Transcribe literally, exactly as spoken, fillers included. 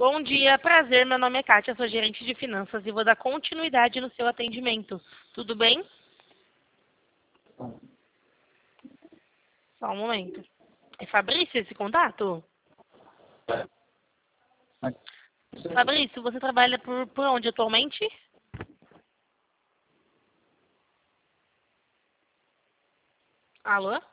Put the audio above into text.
Bom dia, prazer. Meu nome é Kátia, sou gerente de finanças e vou dar continuidade no seu atendimento. Tudo bem? Só um momento. É Fabrício esse contato? Fabrício, você trabalha por, por onde atualmente? Alô?